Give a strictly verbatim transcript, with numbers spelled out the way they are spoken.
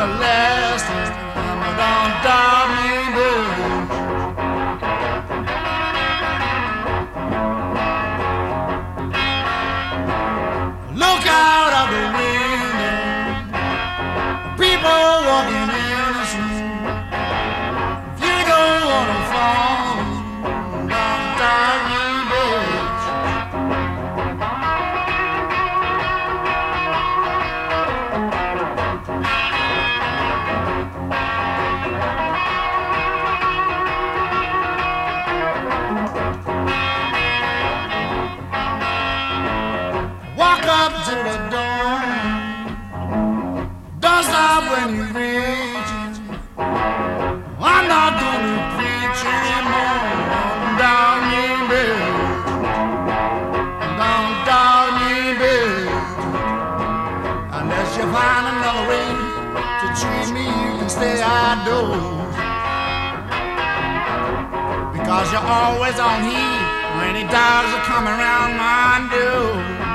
everlasting. Don't doubt me, baby. Look out of the window, people walking in the street. If you don't wanna fall, don't doubt me, baby. Walk up to the door, don't stop when you reach it. I'm not gonna preach anymore. Down me, baby. Down, down me, baby. Unless you find another way to treat me, you can stay outdoors. Because you're always on heat when any dogs are coming around my door.